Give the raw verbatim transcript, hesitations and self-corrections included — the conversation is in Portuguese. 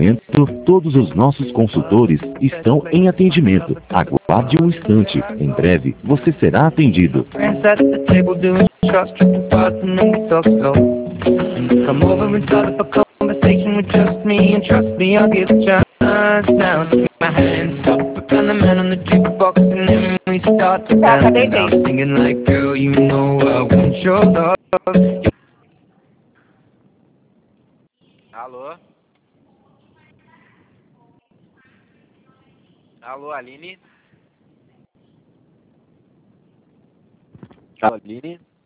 momento, todos os nossos consultores estão em atendimento. Aguarde um instante. Em breve, você será atendido. Tá, tá deitei. Alô? Alô, Aline? Alô, Aline?